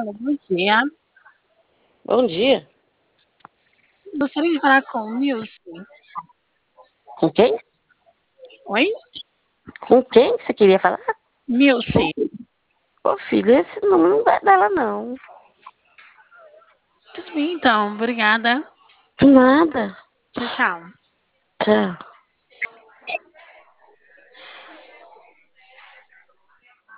Bom dia. Bom dia. Gostaria de falar com o Nilce. Com quem? Oi? Com quem que você queria falar? Nilce. Ô, filho, esse número não é dela, não. Tudo bem, então. Obrigada. Nada. Tchau, tchau. Tchau.